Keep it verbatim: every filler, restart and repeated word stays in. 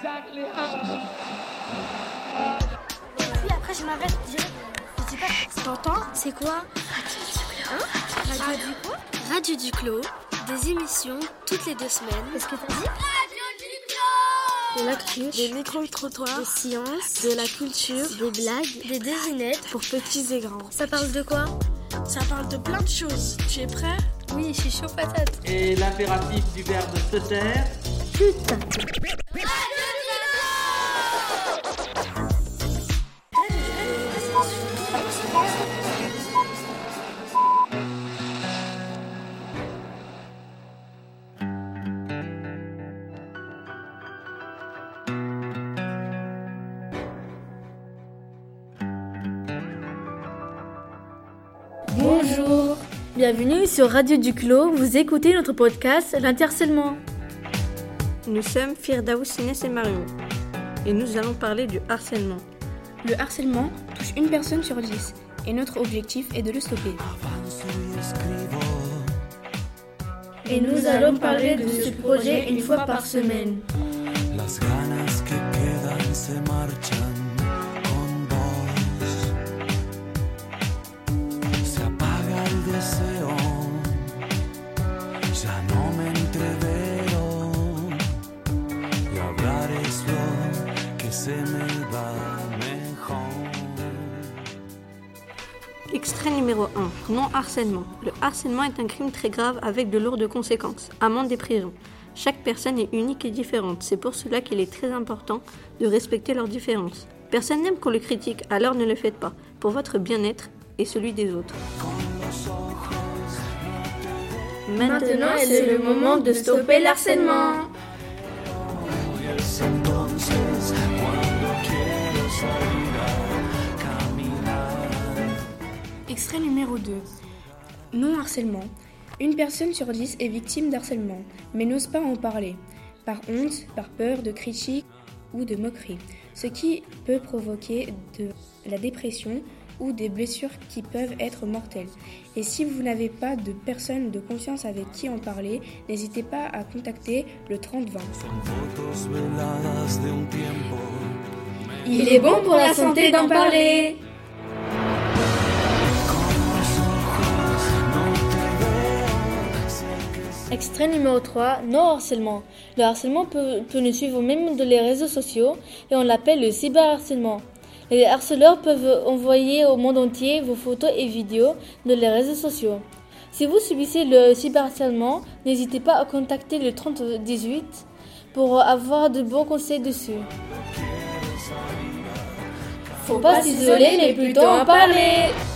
Puis après je m'arrête direct. Je sais pas. T'entends? C'est quoi? Hein? Radio du quoi? Radio du Clos. Des émissions toutes les deux semaines. Qu'est-ce que t'as dit? Radio du Clos! De l'actu, des micro-trottoirs, des sciences, de la culture, des blagues, des devinettes pour petits et grands. Ça parle de quoi? Ça parle de plein de choses. Tu es prêt? Oui, je suis chaud patate. Et l'impératif du verbe se taire? Putain. Bonjour, bienvenue sur Radio du Clos, vous écoutez notre podcast L'Intercellement. Nous sommes Firdaous, Inès et Marion et nous allons parler du harcèlement. Le harcèlement touche une personne sur dix et notre objectif est de le stopper. Et nous allons parler de ce projet une fois par semaine. Extrait numéro un. Non-harcèlement. Le harcèlement est un crime très grave avec de lourdes conséquences, amende et prison. Chaque personne est unique et différente, c'est pour cela qu'il est très important de respecter leurs différences. Personne n'aime qu'on le critique, alors ne le faites pas, pour votre bien-être et celui des autres. Maintenant, c'est le moment de stopper l'harcèlement. Extrait numéro deux. Non-harcèlement. Une personne sur dix est victime d'harcèlement, mais n'ose pas en parler, par honte, par peur de critiques ou de moqueries, ce qui peut provoquer de la dépression ou des blessures qui peuvent être mortelles. Et si vous n'avez pas de personne de confiance avec qui en parler, n'hésitez pas à contacter le trente vingt. Il est bon pour la santé d'en parler. Extrait numéro trois, non-harcèlement. Le harcèlement peut, peut nous suivre même dans les réseaux sociaux et on l'appelle le cyberharcèlement. Les harceleurs peuvent envoyer au monde entier vos photos et vidéos dans les réseaux sociaux. Si vous subissez le cyberharcèlement, n'hésitez pas à contacter le trente dix-huit pour avoir de bons conseils dessus. Faut pas s'isoler mais plutôt en parler.